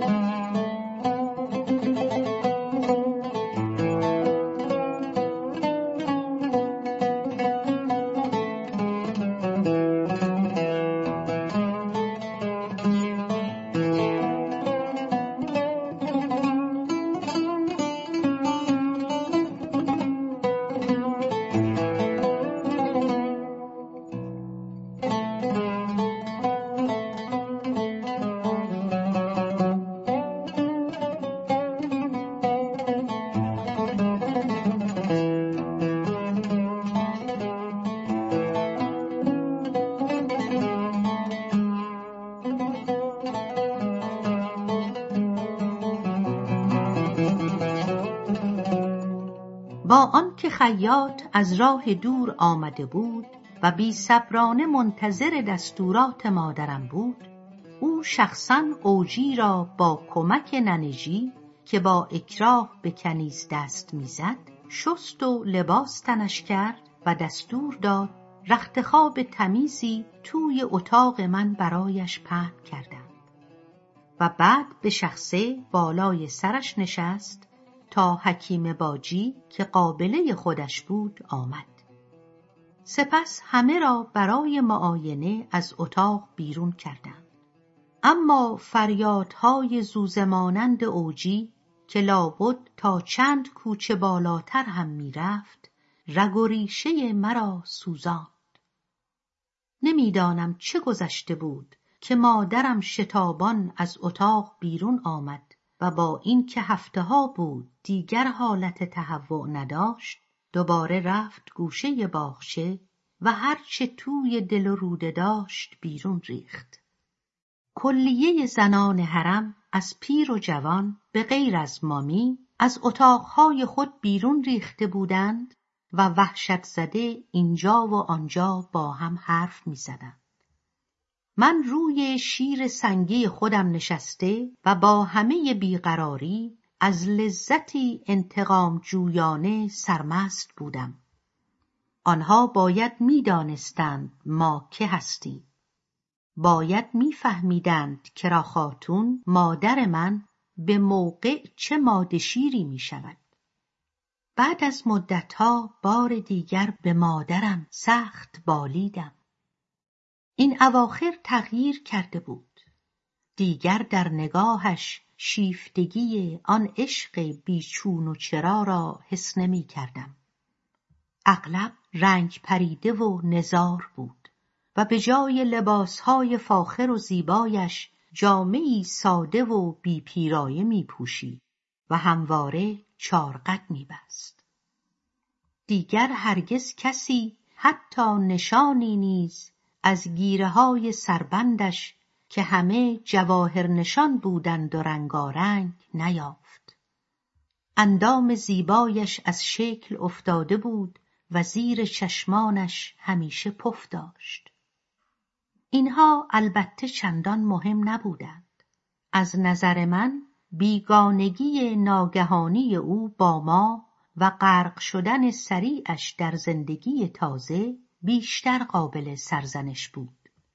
با آنکه خیاط از راه دور آمده بود و بی صبرانه منتظر دستورات مادرم بود، او شخصاً اوجی را با کمک ننجی که با اکراه به کنیز دست میزد شست و لباس تنش کرد و دستور داد رخت خواب تمیزی توی اتاق من برایش پهن کردند و بعد به شخصه بالای سرش نشست تا حکیم باجی که قابله خودش بود آمد. سپس همه را برای معاینه از اتاق بیرون کردند. اما فریادهای زوزه مانند اوجی که لابد تا چند کوچه بالاتر هم میرفت رگ و ریشه مرا سوزاند. نمیدانم چه گذشته بود که مادرم شتابان از اتاق بیرون آمد و با این که هفته‌ها بود دیگر حالت تهوع نداشت، دوباره رفت گوشه باغچه و هرچه توی دل و روده داشت بیرون ریخت. کلیه زنان حرم از پیر و جوان به غیر از مامی از اتاقهای خود بیرون ریخته بودند و وحشت زده اینجا و آنجا با هم حرف می زدند. من روی شیر سنگی خودم نشسته و با همه بیقراری از لذتی انتقام جویانه سرمست بودم. آنها باید می دانستند ما که هستیم. باید می فهمیدند که را خاتون مادر من به موقع چه ماده شیری می شود. بعد از مدتها بار دیگر به مادرم سخت بالیدم. این اواخر تغییر کرده بود. دیگر در نگاهش شیفتگی آن عشق بیچون و چرا را حس نمی کردم. اغلب رنگ پریده و نزار بود و به جای لباسهای فاخر و زیبایش جامه‌ای ساده و بی پیرایه می پوشید و همواره چارقد می بست. دیگر هرگز کسی حتی نشانی نیز از گیره‌های سربندش که همه جواهر نشان بودند و رنگارنگ نیافت. اندام زیبایش از شکل افتاده بود و زیر چشمانش همیشه پف داشت. اینها البته چندان مهم نبودند. از نظر من بیگانگی ناگهانی او با ما و غرق شدن سریعش در زندگی تازه بیشتر قابل سرزنش بود.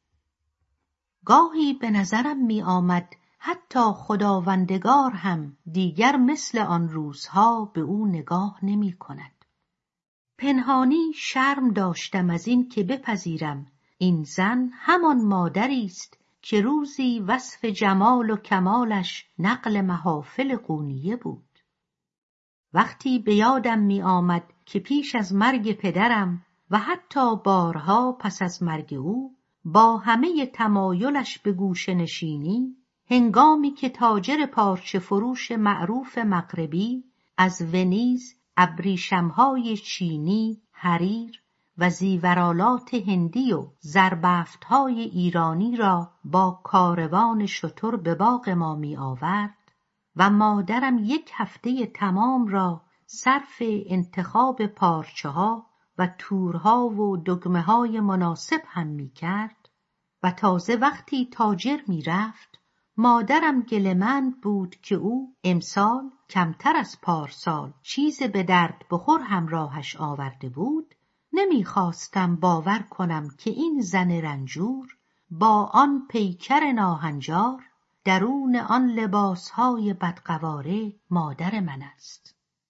گاهی به نظرم می آمد حتی خداوندگار هم دیگر مثل آن روزها به او نگاه نمی کند. پنهانی شرم داشتم از این که بپذیرم این زن همان مادری است که روزی وصف جمال و کمالش نقل محافل قونیه بود. وقتی به یادم می آمد که پیش از مرگ پدرم و حتی بارها پس از مرگ او با همه تمایلش به گوشه نشینی، هنگامی که تاجر پارچه فروش معروف مغربی از ونیز ابریشمهای چینی، حریر و زیورالات هندی و زربفتهای ایرانی را با کاروان شتر به باغ ما می آورد و مادرم 1 هفته تمام را صرف انتخاب پارچه ها و تورها و دگمه های مناسب هم می کرد و تازه وقتی تاجر می رفت مادرم گله‌مند بود که او امسال کمتر از پارسال چیز به درد بخور همراهش آورده بود، نمی خواستم باور کنم که این زن رنجور با آن پیکر ناهنجار درون آن لباسهای بدقواره مادر من است.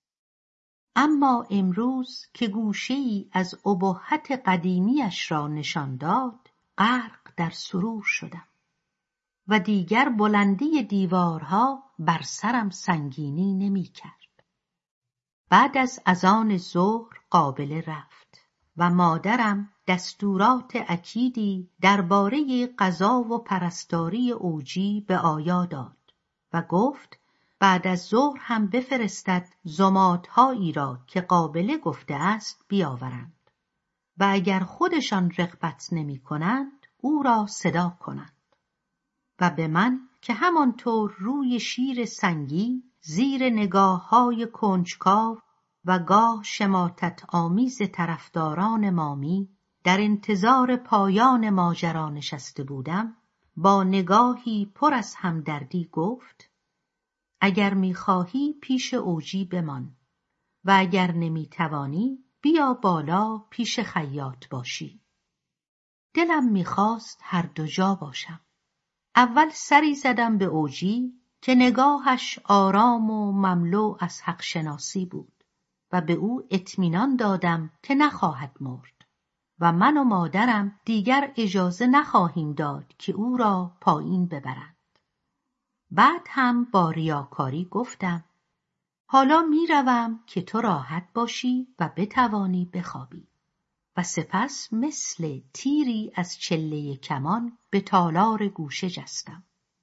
اما امروز که گوشه‌ای از ابهت قدیمیش را نشان داد، غرق در سرور شدم و دیگر بلندی دیوارها بر سرم سنگینی نمی کرد. بعد از اذان ظهر قابله رفت و مادرم دستورات اکیدی درباره غذا و پرستاری اوجی به آیا داد و گفت بعد از ظهر هم بفرستد ضمادهایی را که قابله گفته است بیاورند و اگر خودشان رغبت نمی کنند او را صدا کنند. و به من که همانطور روی شیر سنگی زیر نگاه‌های کنجکاو و گاه شماتت آمیز طرفداران مامی در انتظار پایان ماجرا نشسته بودم، با نگاهی پر از همدردی گفت: اگر می‌خواهی پیش اوجی بمان و اگر نمی‌توانی بیا بالا پیش خیاط باشی. دلم می‌خواست هر دو جا باشم. اول سری زدم به اوجی که نگاهش آرام و مملو از حق شناسی بود و به او اطمینان دادم که نخواهد مرد و من و مادرم دیگر اجازه نخواهیم داد که او را پایین ببرند. بعد هم با ریاکاری گفتم: حالا میروم که تو راحت باشی و بتوانی بخوابی. و سپس مثل تیری از چله کمان به تالار گوشه جستم.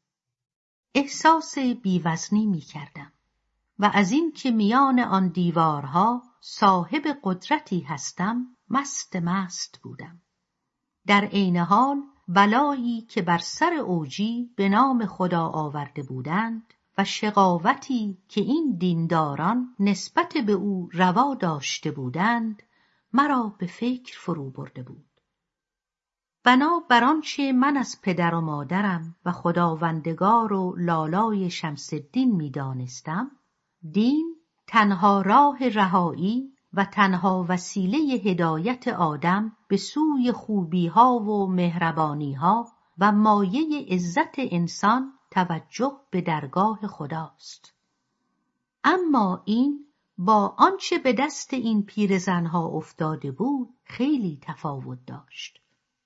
احساس بیوزنی می کردم و از این که میان آن دیوارها صاحب قدرتی هستم مست بودم. در عین حال بلایی که بر سر اوجی به نام خدا آورده بودند و شقاوتی که این دینداران نسبت به او روا داشته بودند مرا به فکر فرو برده بود. بنا بر آنچه من از پدر و مادرم و خداوندگار و لالای شمس الدین می دانستم، دین تنها راه رهایی و تنها وسیله هدایت آدم به سوی خوبیها و مهربانیها و مایه عزت انسان توجه به درگاه خداست. اما این با آنچه به دست این پیرزنها افتاده بود خیلی تفاوت داشت.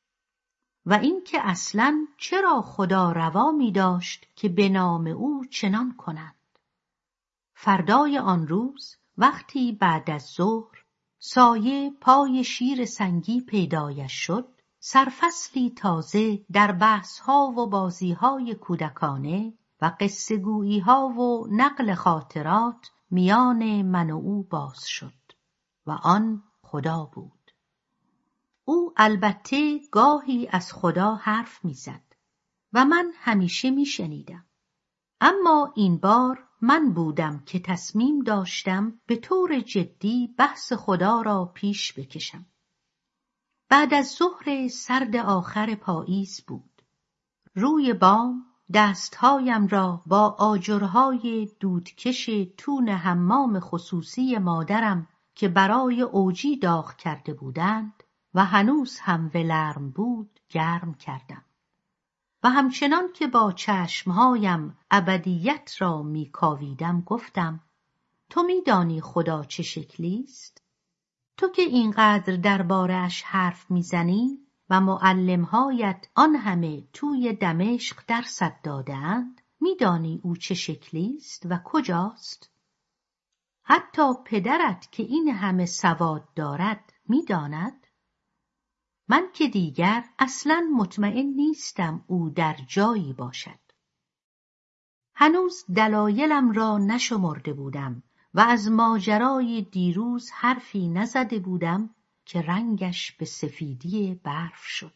و این که اصلاً چرا خدا روا می داشت که به نام او چنان کنند. فردای آن روز وقتی بعد از ظهر سایه پای شیر سنگی پیدایش شد، سرفصلی تازه در بحث‌ها و بازی‌های کودکانه و قصه‌گویی‌ها و نقل خاطرات میان من و او باز شد و آن خدا بود. او البته گاهی از خدا حرف میزد و من همیشه میشنیدم، اما این بار من بودم که تصمیم داشتم به طور جدی بحث خدا را پیش بکشم. بعد از ظهر سرد آخر پاییز بود. روی بام دستهایم را با آجرهای دودکش تون حمام خصوصی مادرم که برای اوجی داغ کرده بودند و هنوز هم ولرم بود گرم کردم و همچنان که با چشمهایم ابدیت را میکاویدم گفتم: تو میدانی خدا چه شکلی است؟ تو که اینقدر درباره‌اش حرف میزنی و معلمهایت آن همه توی دمشق درست داده‌اند، میدانی او چه شکلی است و کجاست؟ حتی پدرت که این همه سواد دارد میداند؟ من که دیگر اصلاً مطمئن نیستم او در جایی باشد. هنوز دلایلم را نشمرده بودم و از ماجرای دیروز حرفی نزده بودم که رنگش به سفیدی برف شد.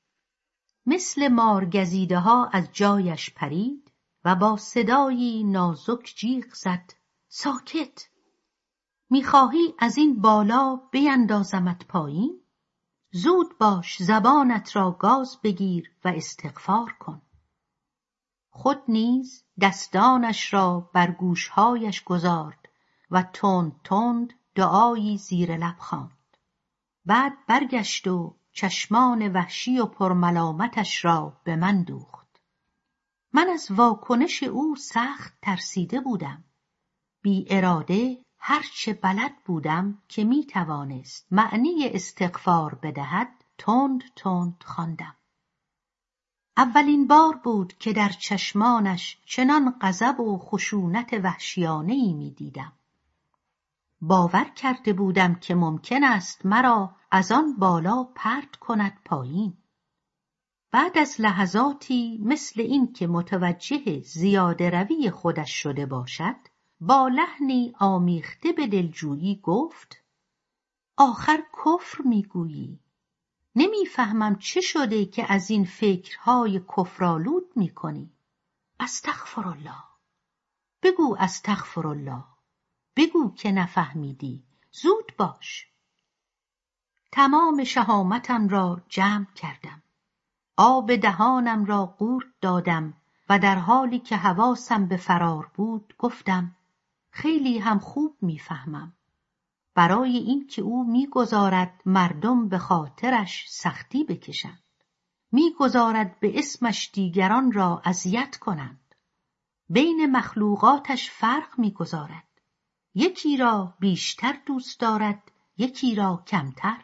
مثل مارگزیده ها از جایش پرید و با صدایی نازک جیغ زد: ساکت! میخواهی از این بالا بیندازمت پایین؟ زود باش، زبانت را گاز بگیر و استغفار کن. خود نیز دستانش را بر گوشهایش گذارد و تند تند دعایی زیر لب خواند. بعد برگشت و چشمان وحشی و پرملامتش را به من دوخت. من از واکنش او سخت ترسیده بودم. بی اراده هرچه بلد بودم که می توانست معنی استغفار بدهد تند تند خواندم. اولین بار بود که در چشمانش چنان غضب و خشونت وحشیانه‌ای می دیدم. باور کرده بودم که ممکن است مرا از آن بالا پرت کند پایین. بعد از لحظاتی مثل این که متوجه زیاده روی خودش شده باشد، با لحنی آمیخته به دلجویی گفت: آخر کفر میگویی؟ نمیفهمم چه شده که از این فکرهای کفرآلود میکنی؟ استغفرالله، بگو استغفرالله، بگو که نفهمیدی، زود باش. تمام شهامتم را جمع کردم. آب دهانم را قورت دادم و در حالی که حواسم به فرار بود گفتم: خیلی هم خوب میفهمم. برای این که او میگذارد مردم به خاطرش سختی بکشند، میگذارد به اسمش دیگران را اذیت کنند، بین مخلوقاتش فرق میگذارد، یکی را بیشتر دوست دارد، یکی را کمتر.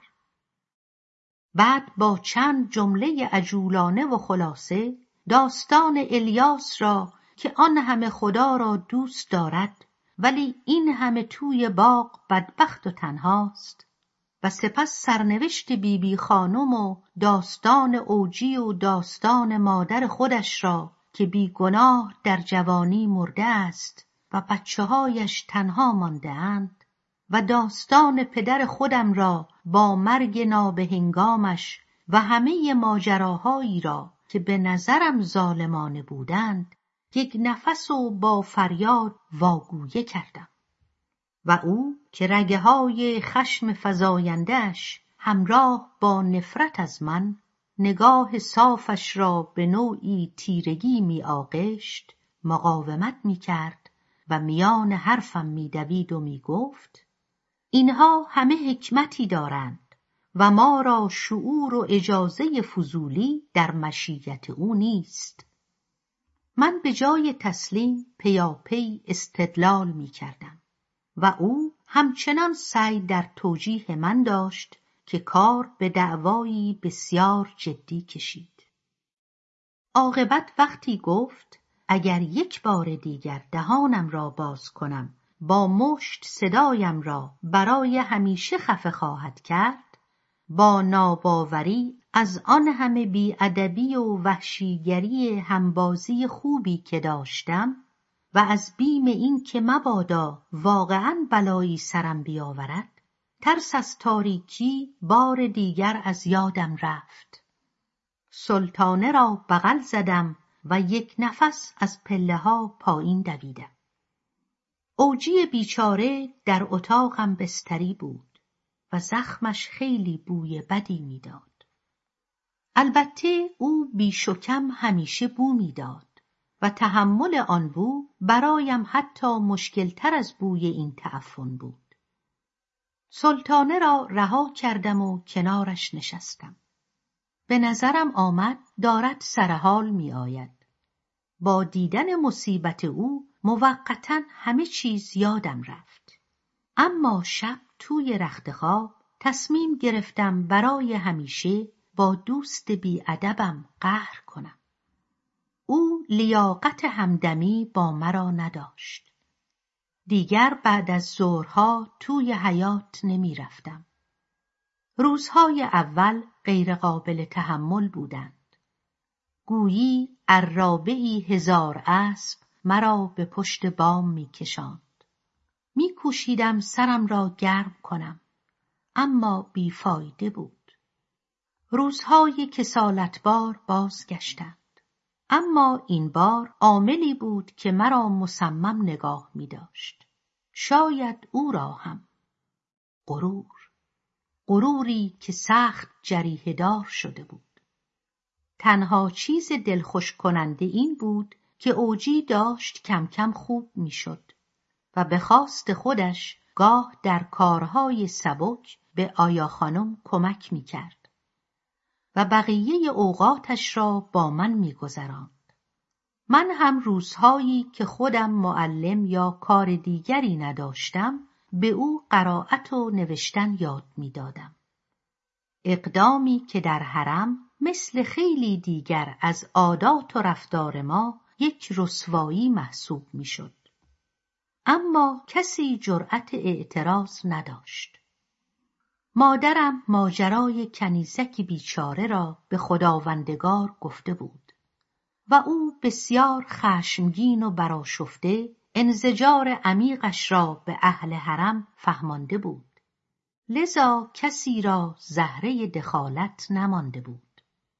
بعد با چند جمله عجولانه و خلاصه داستان الیاس را که آن همه خدا را دوست دارد ولی این همه توی باغ بدبخت و تنهاست، و سپس سرنوشت بیبی خانم و داستان اوجی و داستان مادر خودش را که بی گناه در جوانی مرده است و بچه‌هایش تنها مانده اند، و داستان پدر خودم را با مرگ نابهنگامش و همه ماجراهایی را که به نظرم ظالمانه بودند یک نفس و با فریاد واگویه کردم. و او که رگه‌های خشم فزاینده‌اش همراه با نفرت از من نگاه صافش را به نوعی تیرگی می آغشت، مقاومت می کرد و میان حرفم می دوید و می گفت: اینها همه حکمتی دارند و ما را شعور و اجازه فضولی در مشیت او نیست. من به جای تسلیم پیاپی استدلال می کردم و او همچنان سعی در توجیه من داشت که کار به دعوایی بسیار جدی کشید. عاقبت وقتی گفت اگر یک بار دیگر دهانم را باز کنم با مشت صدایم را برای همیشه خفه خواهد کرد، با ناباوری از آن همه بی‌ادبی و وحشیگری همبازی خوبی که داشتم و از بیم این که مبادا واقعاً بلایی سرم بیاورد، ترس از تاریکی بار دیگر از یادم رفت. سلطانه را بغل زدم و یک نفس از پله‌ها پایین دویدم. اوجی بیچاره در اتاقم بستری بود و زخمش خیلی بوی بدی میداد. البته او بیش و کم همیشه بو میداد و تحمل آن بو برایم حتی مشکلتر از بوی این تعفن بود. سلطانه را رها کردم و کنارش نشستم. به نظرم آمد دارد سرحال می آید. با دیدن مصیبت او موقتاً همه چیز یادم رفت. اما شب توی رخت خواب تصمیم گرفتم برای همیشه با دوست بی‌ادبم قهر کنم. او لیاقت همدمی با مرا نداشت. دیگر بعد از ظهرها توی حیاط نمی رفتم. روزهای اول غیر قابل تحمل بودند. گویی عرابه‌ای 1000 اسب مرا به پشت بام می کشاند. می کوشیدم سرم را گرم کنم، اما بیفایده بود. روزهای کسالتبار بازگشتند. اما این بار عاملی بود که مرا مصمم نگاه می داشت. شاید او را هم. غروری که سخت جریحه دار شده بود. تنها چیز دلخوش کننده این بود که اوجی داشت کم کم خوب می شد و به خواست خودش گاه در کارهای سبک به آیا خانم کمک می کرد و بقیه اوقاتش را با من می گذراند. من هم روزهایی که خودم معلم یا کار دیگری نداشتم به او قرائت و نوشتن یاد می‌دادم. اقدامی که در حرم مثل خیلی دیگر از عادات و رفتار ما یک رسوایی محسوب می‌شد. اما کسی جرأت اعتراض نداشت. مادرم ماجرای کنیزکی بیچاره را به خداوندگار گفته بود و او بسیار خشمگین و برآشفته انزجار عمیقش را به اهل حرم فهمانده بود. لذا کسی را زهره دخالت نمانده بود.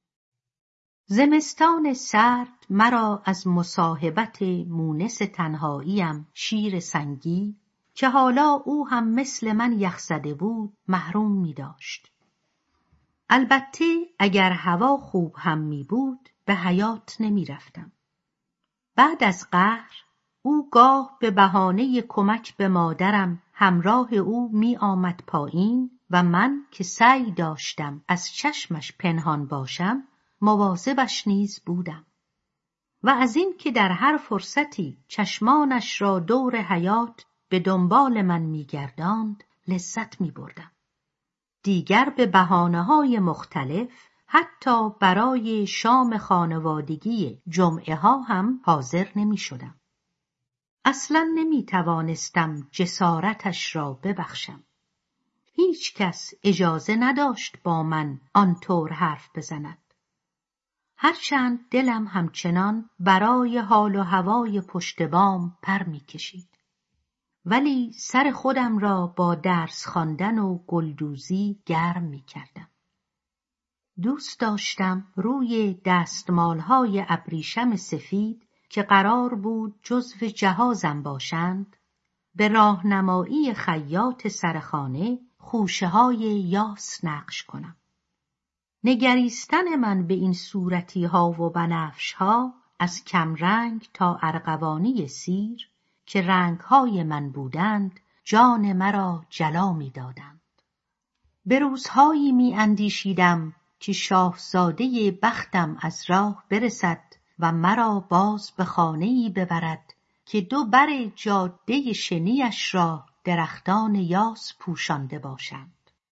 زمستان سرد مرا از مصاحبت مونس تنهاییم شیر سنگی که حالا او هم مثل من یخزده بود محروم می داشت. البته اگر هوا خوب هم می بود به حیاط نمی رفتم. بعد از قهر او گاه به بهانه کمک به مادرم همراه او می آمد پایین و من که سعی داشتم از چشمش پنهان باشم مواظبش نیز بودم و از این که در هر فرصتی چشمانش را دور حیاط به دنبال من می‌گرداند لذت می‌بردم. دیگر به بهانه‌های مختلف حتی برای شام خانوادگی جمعه ها هم حاضر نمی‌شدم. اصلاً نمی‌توانستم جسارتش را ببخشم. هیچ کس اجازه نداشت با من آنطور حرف بزند. هرچند دلم همچنان برای حال و هوای پشت بام پر می‌کشید. ولی سر خودم را با درس خواندن و گلدوزی گرم می‌کردم. دوست داشتم روی دستمال‌های ابریشم سفید که قرار بود جزو جهازم باشند، به راهنمایی خیاط سرخانه خوشه‌های یاس نقش کنم. نگریستن من به این صورتی‌ها و بنفش‌ها از کمرنگ تا ارغوانی سیر که رنگ‌های من بودند جان مرا جلا می‌دادند. به روزهایی می‌اندیشیدم که شاهزاده بختم از راه برسد و مرا باز به خانه‌ای ببرد که دو بر جاده شنیش را درختان یاس پوشانده باشند.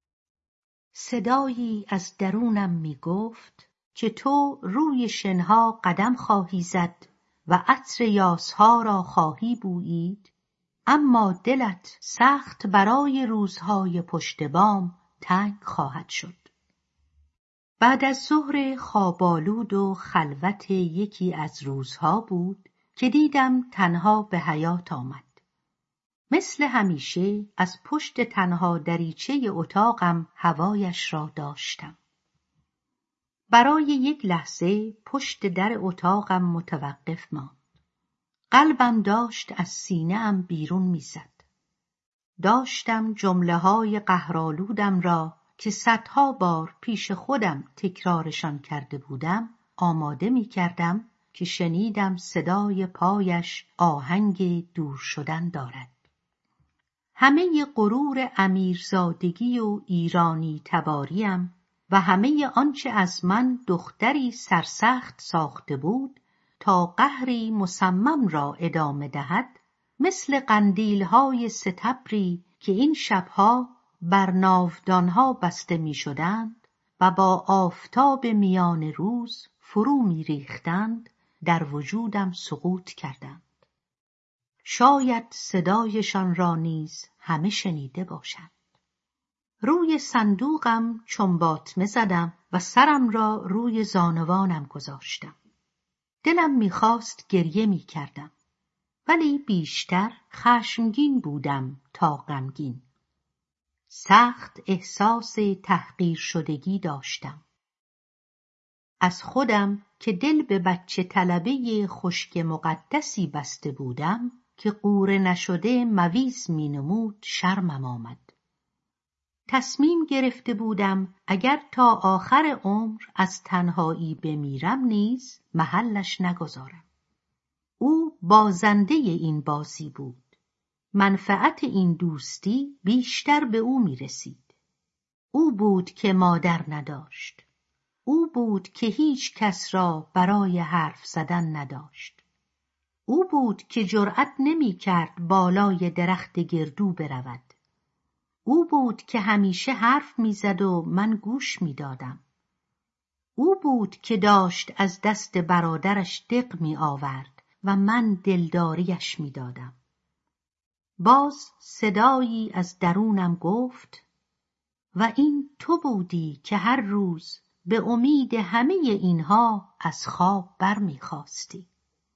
صدایی از درونم می‌گفت که تو روی شنها قدم خواهی زد و عطر یاسها را خواهی بویید، اما دلت سخت برای روزهای پشت بام تنگ خواهد شد. بعد از ظهر خوابالود و خلوت یکی از روزها بود که دیدم تنها به حیاط آمد. مثل همیشه از پشت تنها دریچه اتاقم هوایش را داشتم. برای یک لحظه پشت در اتاقم متوقف ماند. قلبم داشت از سینه‌ام بیرون می‌زد. داشتم جمله‌های قهرآلودم را که صدها بار پیش خودم تکرارشان کرده بودم آماده می‌کردم که شنیدم صدای پایش آهنگ دور شدن دارد. همه غرور امیرزادگی و ایرانی تباریم و همه آنچه از من دختری سرسخت ساخته بود تا قهری مصمم را ادامه دهد، مثل قندیل‌های ستبری که این شبها بر ناودانها بسته می شدند و با آفتاب میان روز فرو می ریختند، در وجودم سقوط کردند. شاید صدایشان را نیز همه شنیده باشند. روی صندوقم چنباتمه زدم و سرم را روی زانوانم گذاشتم. دلم می‌خواست گریه می‌کردم، ولی بیشتر خشمگین بودم تا غمگین. سخت احساس تحقیر شدگی داشتم. از خودم که دل به بچه طلبه خشک مقدسی بسته بودم که غوره نشده مویز مینمود شرمم آمد. تصمیم گرفته بودم اگر تا آخر عمر از تنهایی بمیرم نیز محلش نگذارم. او بازنده این بازی بود. منفعت این دوستی بیشتر به او می رسید. او بود که مادر نداشت. او بود که هیچ کس را برای حرف زدن نداشت. او بود که جرأت نمی کرد بالای درخت گردو برود. او بود که همیشه حرف می زد و من گوش می دادم. او بود که داشت از دست برادرش دق می آورد و من دلداریش می دادم. باز صدایی از درونم گفت: و این تو بودی که هر روز به امید همه اینها از خواب برمی خاستی.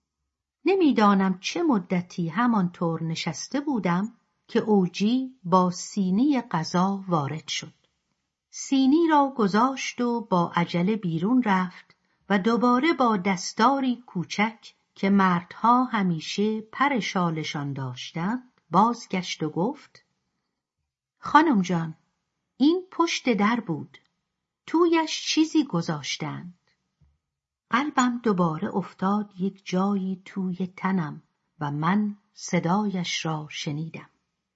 نمیدانم چه مدتی همانطور نشسته بودم که اوجی با سینی غذا وارد شد. سینی را گذاشت و با عجله بیرون رفت و دوباره با دستاری کوچک که مردها همیشه پر شالشان داشتند بازگشت و گفت: خانم جان، این پشت در بود. تویش چیزی گذاشتند. قلبم دوباره افتاد یک جایی توی تنم و من صدایش را شنیدم.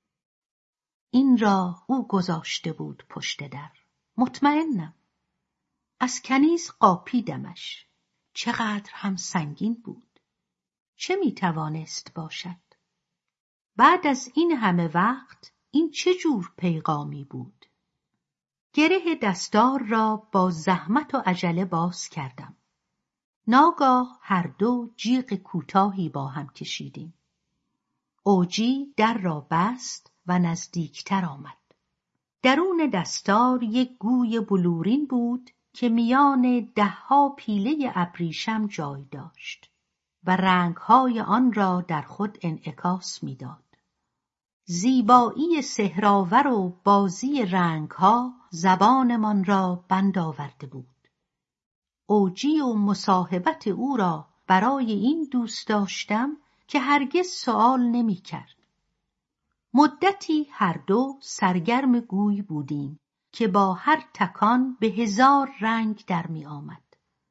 این را او گذاشته بود پشت در. مطمئنم. از کنیز قاپیدمش. چقدر هم سنگین بود. چه میتوانست باشد؟ بعد از این همه وقت این چه جور پیغامی بود؟ گره دستار را با زحمت و عجله باز کردم. ناگاه هر دو جیغ کوتاهی با هم کشیدیم. اوجی در را بست و نزدیکتر آمد. درون دستار یک گوی بلورین بود که میان 10 پیله ابریشم جای داشت و رنگهای آن را در خود انعکاس می‌داد. زیبایی سحرآور و بازی رنگها زبانمان را بند آورده بود. اوجی و مصاحبت او را برای این دوست داشتم که هرگز سؤال نمی کرد. مدتی هر دو سرگرم گوی بودیم که با هر تکان به 1000 رنگ در می آمد.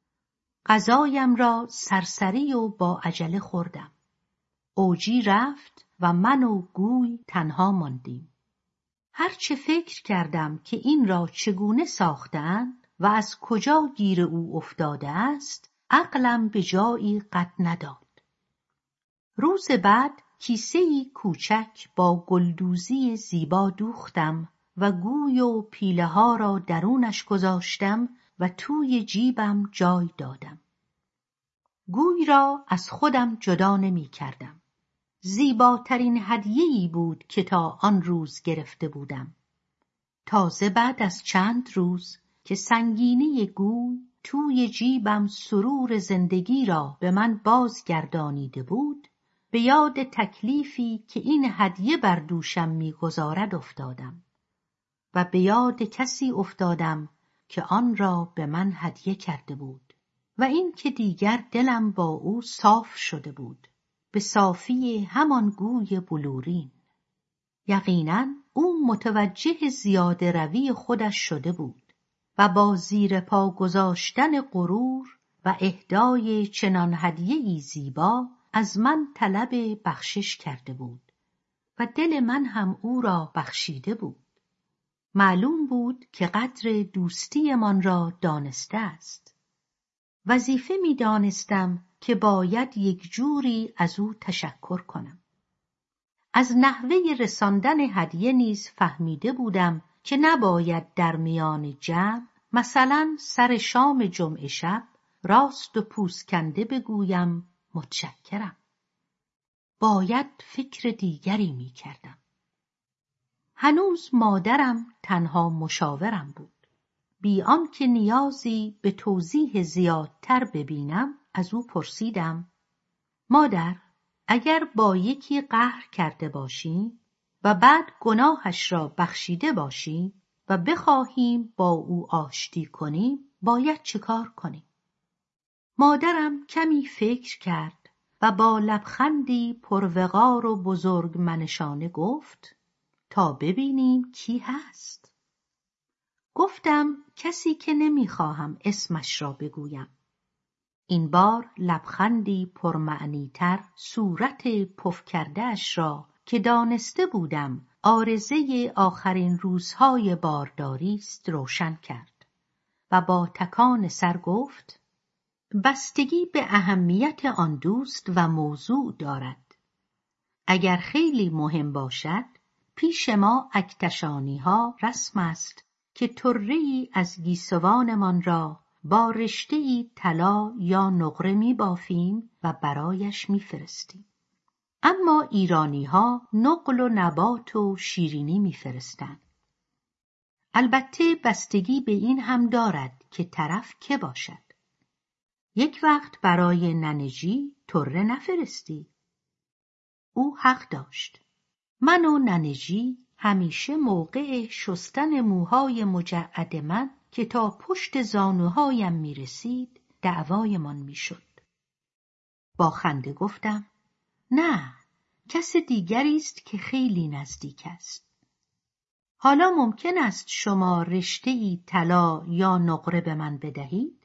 غذایم را سرسری و با عجله خوردم. اوجی رفت و من و گوی تنها ماندیم. هرچه فکر کردم که این را چگونه ساختند و از کجا گیر او افتاده است، عقلم به جایی قد نداد. روز بعد کیسه‌ای کوچک با گلدوزی زیبا دوختم و گوی و پیله ها را درونش گذاشتم و توی جیبم جای دادم. گوی را از خودم جدا نمی کردم. زیباترین هدیه‌ای بود که تا آن روز گرفته بودم. تازه بعد از چند روز که سنگینی گوی توی جیبم سرور زندگی را به من بازگردانیده بود، به یاد تکلیفی که این هدیه بر دوشم می‌گذارد افتادم و به یاد کسی افتادم که آن را به من هدیه کرده بود و این که دیگر دلم با او صاف شده بود، به صافی همان گوی بلورین. یقیناً او متوجه زیاده روی خودش شده بود و با زیر پا گذاشتن غرور و اهدای چنان هدیه‌ای زیبا از من طلب بخشش کرده بود و دل من هم او را بخشیده بود. معلوم بود که قدر دوستیمان را دانسته است. وظیفه می دانستم که باید یک جوری از او تشکر کنم. از نحوه رساندن هدیه نیز فهمیده بودم که نباید در میان جمع، مثلا سر شام جمعه شب، راست و پوزکنده بگویم متشکرم. باید فکر دیگری می کردم. هنوز مادرم تنها مشاورم بود. بی آنکه نیازی به توضیح زیادتر ببینم از او پرسیدم: مادر، اگر با یکی قهر کرده باشیم و بعد گناهش را بخشیده باشیم و بخواهیم با او آشتی کنیم، باید چه کار کنیم؟ مادرم کمی فکر کرد و با لبخندی پروقار و بزرگمنشانه گفت: تا ببینیم کی هست. گفتم کسی که نمیخواهم اسمش را بگویم. این بار لبخندی پرمعنی‌تر صورت پف کرده‌اش را که دانسته بودم عارضه آخرین روزهای بارداری است روشن کرد و با تکان سر گفت: بستگی به اهمیت آن دوست و موضوع دارد. اگر خیلی مهم باشد، پیش ما اکتشانی‌ها رسم است که طره‌ای از گیسوانمان را با رشته‌ای طلا یا نقره می‌بافیم و برایش می‌فرستیم. اما ایرانی‌ها نقل و نبات و شیرینی می‌فرستند. البته بستگی به این هم دارد که طرف که باشد. یک وقت برای ننجی طره نفرستی. او حق داشت. من و ننجی همیشه موقع شستن موهای مجعد من که تا پشت زانوهایم میرسید دعوایمان میشد. با خنده گفتم: نه، کس دیگری است که خیلی نزدیک است. حالا ممکن است شما رشته‌ای طلا یا نقره به من بدهید؟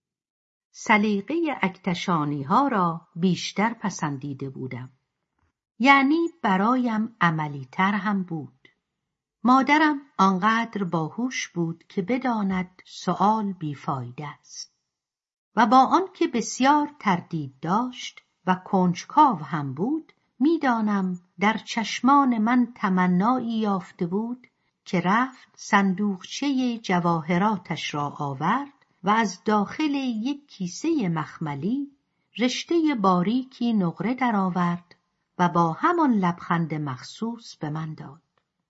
سلیقه اکتشانی‌ها را بیشتر پسندیده بودم. یعنی برایم عملی‌تر هم بود. مادرم آنقدر باهوش بود که بداند سؤال بیفایده است و با آنکه بسیار تردید داشت و کنجکاو هم بود، میدانم در چشمان من تمنایی یافته بود که رفت صندوقچه جواهراتش را آورد و از داخل یک کیسه مخملی رشته باریکی نقره درآورد و با همان لبخند مخصوص به من داد.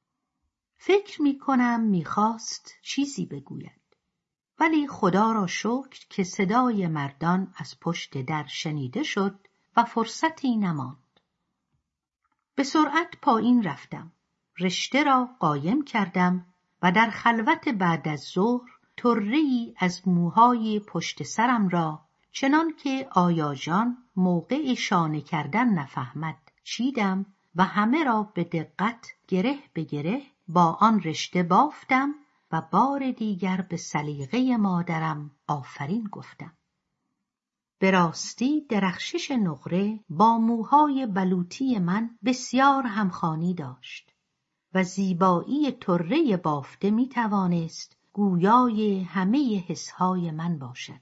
فکر می‌کنم می‌خواست چیزی بگوید، ولی خدا را شکر که صدای مردان از پشت در شنیده شد و فرصتی نماند. به سرعت پایین رفتم، رشته را قایم کردم و در خلوت بعد از ظهر طره‌ای از موهای پشت سرم را چنان که آیا جان موقع شانه کردن نفهمد چیدم و همه را به دقت گره به گره با آن رشته بافتم و بار دیگر به سلیقه مادرم آفرین گفتم. به راستی درخشش نقره با موهای بلوطی من بسیار همخوانی داشت و زیبایی طره بافته می توانست گویای همه حسهای من باشد.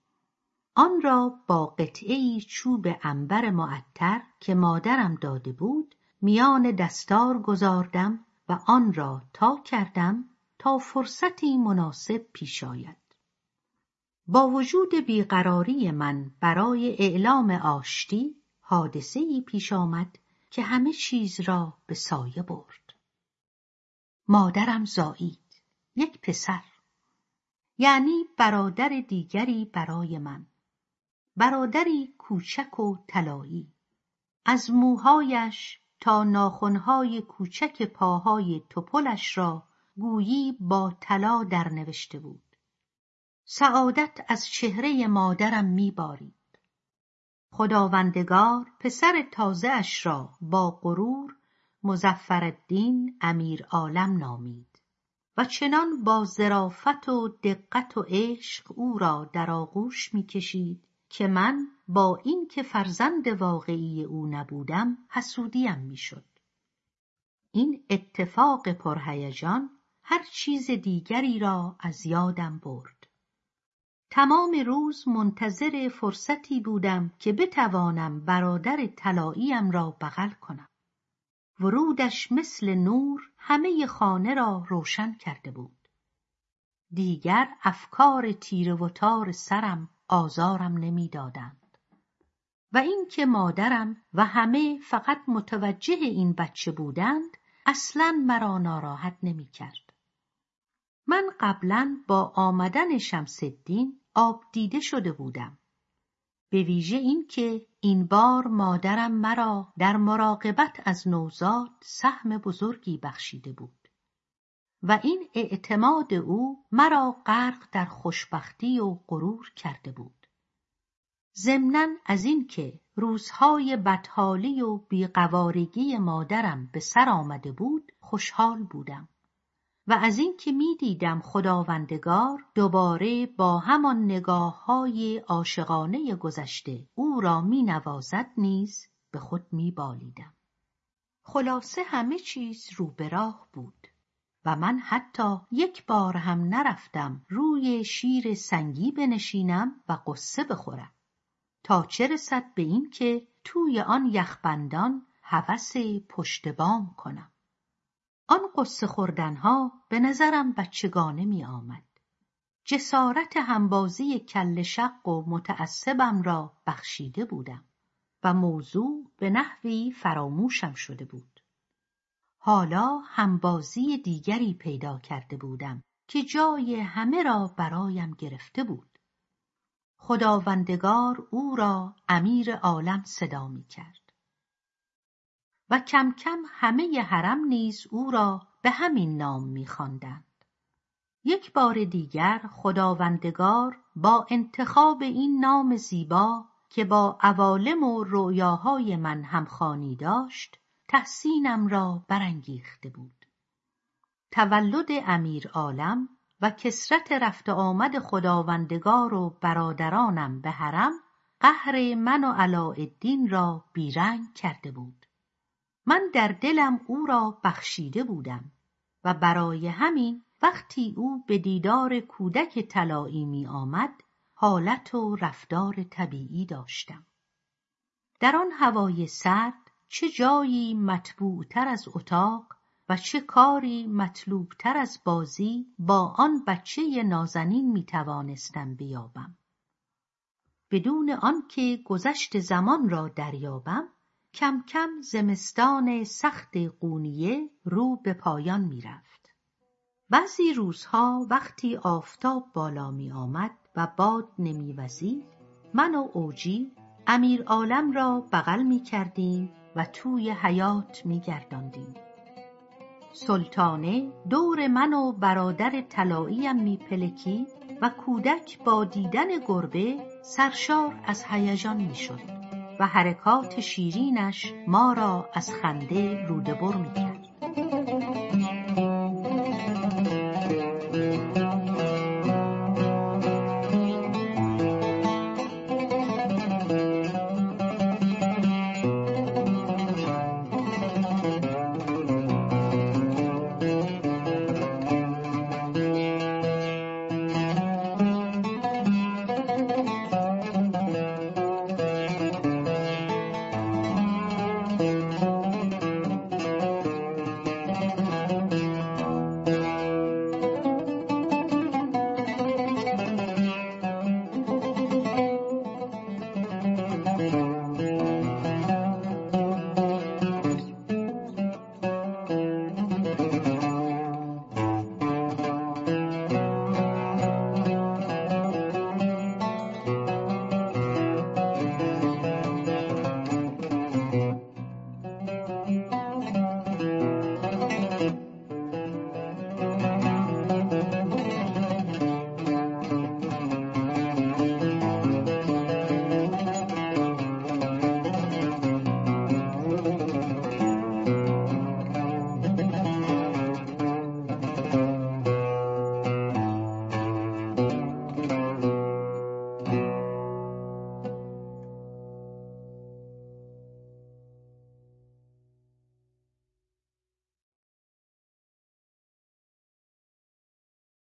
آن را با قطعه‌ای چوب عنبر معطر که مادرم داده بود میان دستار گذاردم و آن را تا کردم تا فرصتی مناسب پیش آید. با وجود بیقراری من برای اعلام آشتی، حادثه‌ای پیش آمد که همه چیز را به سایه برد. مادرم زایید، یک پسر، یعنی برادر دیگری برای من، برادری کوچک و طلایی. از موهایش تا ناخنهای کوچک پاهای توپلش را گویی با طلا درنوشته بود. سعادت از چهره مادرم می‌بارید. خداوندگار پسر تازه‌اش را با غرور مظفرالدین امیر عالم نامید و چنان با ظرافت و دقت و عشق او را در آغوش می‌کشید که من با این که فرزند واقعی او نبودم حسودیم می‌شد. این اتفاق پرهیجان هر چیز دیگری را از یادم برد. تمام روز منتظر فرصتی بودم که بتوانم برادر طلاییم را بغل کنم. ورودش مثل نور همه خانه را روشن کرده بود. دیگر افکار تیره و تار سرم آزارم نمی‌دادند و این که مادرم و همه فقط متوجه این بچه بودند اصلاً مرا ناراحت نمی‌کرد. من قبلاً با آمدن شمس‌الدین آب دیده شده بودم، به ویژه این که این بار مادرم مرا در مراقبت از نوزاد سهم بزرگی بخشیده بود و این اعتماد او مرا غرق در خوشبختی و غرور کرده بود. ضمناً از این که روزهای بدحالی و بیقوارگی مادرم به سر آمده بود خوشحال بودم و از این که می دیدم خداوندگار دوباره با همان نگاه‌های عاشقانه گذشته او را می نوازد نیز به خود می بالیدم. خلاصه همه چیز رو به راه بود. و من حتی یک بار هم نرفتم روی شیر سنگی بنشینم و قصه بخورم، تا چه رسد به این که توی آن یخبندان هوس پشت بام کنم. آن قصه خوردنها به نظرم بچگانه می آمد. جسارت همبازی کله شق و متعصبم را بخشیده بودم و موضوع به نحوی فراموشم شده بود. حالا همبازی دیگری پیدا کرده بودم که جای همه را برایم گرفته بود. خداوندگار او را امیر عالم صدا می کرد و کم کم همه حرم نیز او را به همین نام می خواندند. یک بار دیگر خداوندگار با انتخاب این نام زیبا که با عوالم و رؤیاهای من همخوانی داشت تحسینم را برانگیخته بود. تولد امیر عالم و کثرت رفت آمد خداوندگار و برادرانم به حرم قهر من و علاءالدین را بیرنگ کرده بود. من در دلم او را بخشیده بودم و برای همین وقتی او به دیدار کودک طلایی می آمد حالت و رفتار طبیعی داشتم. در آن هوای سرد چه جایی مطبوعتر از اتاق و چه کاری مطلوبتر از بازی با آن بچه نازنین می توانستم بیابم. بدون آنکه گذشت زمان را دریابم کم کم زمستان سخت قونیه رو به پایان می رفت. بعضی روزها وقتی آفتاب بالا می آمد و باد نمی وزید من و اوجی امیر عالم را بغل می کردیم و توی حیاط می گرداندیم. سلطانه دور من و برادر طلاییم می پلکید و کودک با دیدن گربه سرشار از هیجان می شد و حرکات شیرینش ما را از خنده روده‌بر می کرد.